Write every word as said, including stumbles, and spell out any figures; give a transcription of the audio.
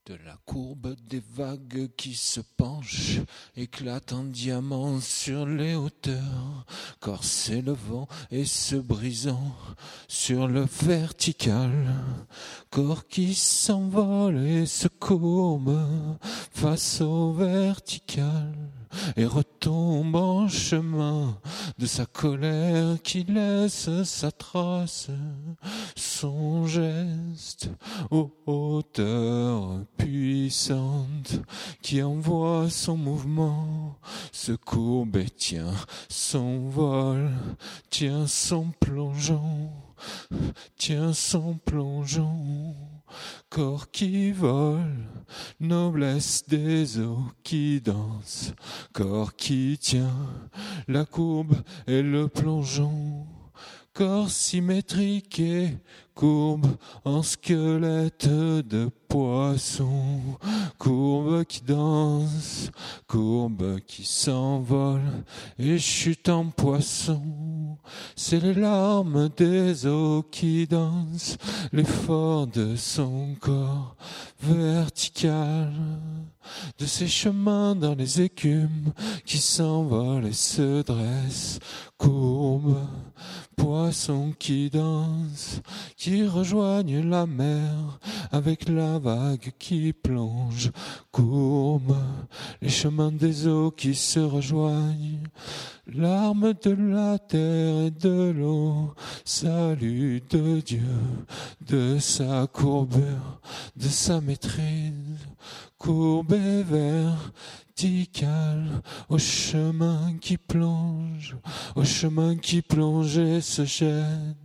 De la courbe des vagues qui se penchent, éclate en diamants sur les hauteurs, corps s'élevant et se brisant sur le vertical, corps qui s'envole et se courbe face au vertical et retombe en chemin de sa colère qui laisse sa trace, son geste aux hauteurs puissante qui envoie son mouvement, se courbe et tient son vol, tient son plongeon, tient son plongeon. Corps qui vole, noblesse des eaux qui dansent, corps qui tient la courbe et le plongeon. Corps symétrique et courbe en squelette de poisson, courbe qui danse, courbe qui s'envole et chute en poisson. C'est les larmes des eaux qui dansent, l'effort de son corps vertical, de ses chemins dans les écumes qui s'envolent et se dressent, courbe, poisson qui danse, qui rejoignent la mer avec la vague qui plonge, courbe, les chemins des eaux qui se rejoignent, larmes de la terre et de l'eau, salut de Dieu, de sa courbure, de sa maîtrise, courbe et verticale, au chemin qui plonge, au chemin qui plonge et se jette,